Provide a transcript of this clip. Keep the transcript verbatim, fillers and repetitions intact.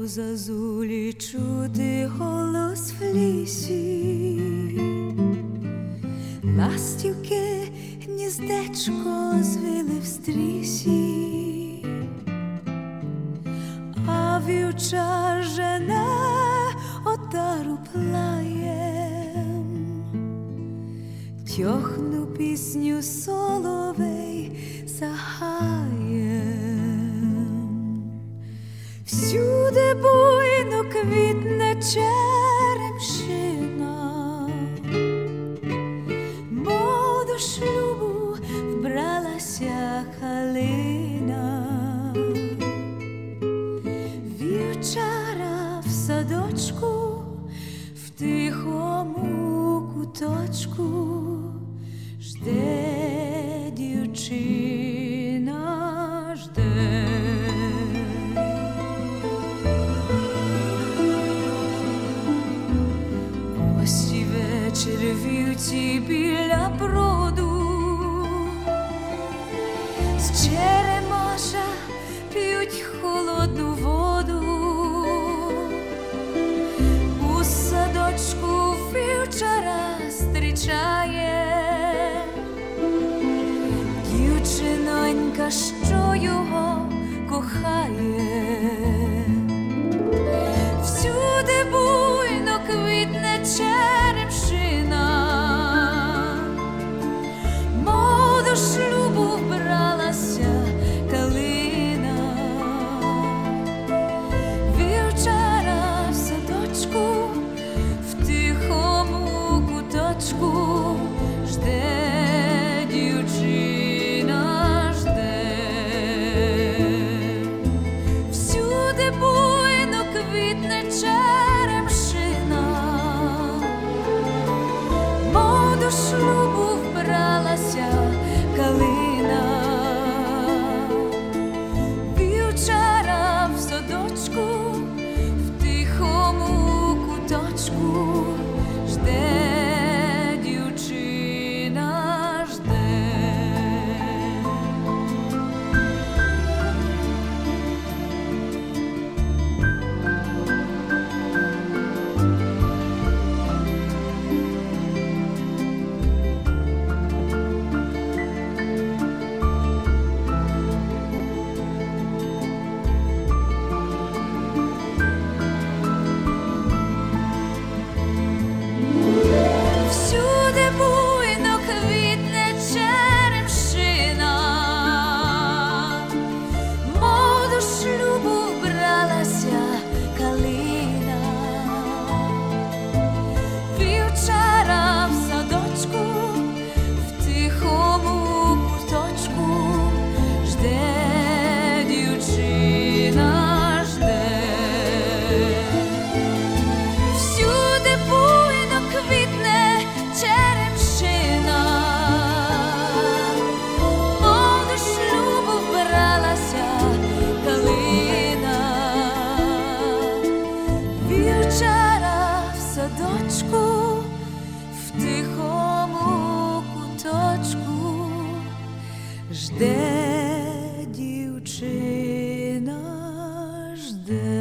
зазулі чути голос в лісі, ластівки гніздечко звили в стрісі, а вівчар жене отару плаєм, тьохну пісню соловей за гаєм. Всюди буйно квітне черемшина, мов до шлюбу вбралася калина. Вівчара в садочку, в тихому куточку жде дівчина, жде. Ось і вечір вівці біля броду, з черемоша п'ють холодну воду. У садочку вівчара зустрічає дівчинонька, що його кохає. Всюди буйно квітне черемшина, мов до шлюбу вбралася калина. Вівчара в садочку, в тихому куточку жде дівчина, жде. Всюди буйно квітне черемшина, мов до шлюбу вбралася калина. Вівчара в садочку, в тихому куточку жде дівчина, жде. Всюди буйно квітне черемшина, мов до шлюбу вбралася калина. Вівчара в садочку, в тихому куточку жде дівчина, жде. Всюди буйно квітне черемшина, мов до шлюбу вбралася калина. Вівчара в садочку, в тихому куточку жде дівчина, жде.